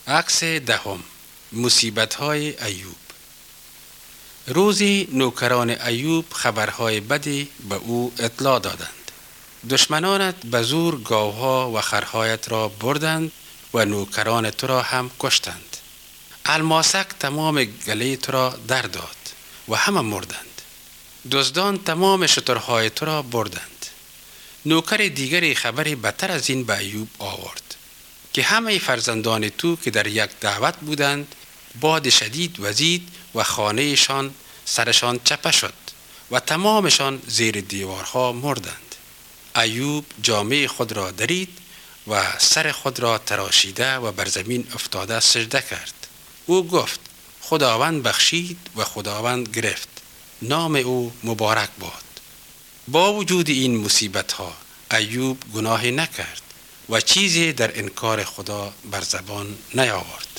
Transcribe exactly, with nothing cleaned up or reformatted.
عکس دهم، مصیبت‌های ایوب. روزی نوکران ایوب خبرهای بدی به او اطلاع دادند. دشمنانت به زور گاوها و خرهایت را بردند و نوکران تو را هم کشتند. الماسک تمام گله تو را در داد و همه مردند. دزدان تمام شترهای تو را بردند. نوکر دیگری خبری بدتر از این به ایوب آورد که همه فرزندان تو که در یک دعوت بودند باد شدید وزید و خانهشان سرشان چپه شد و تمامشان زیر دیوارها مردند. ایوب جامه خود را درید و سر خود را تراشیده و بر زمین افتاده سجده کرد. او گفت خداوند بخشید و خداوند گرفت، نام او مبارک باد. با وجود این مصیبت ها ایوب گناهی نکرد و چیزی در انکار خدا بر زبان نیاورد.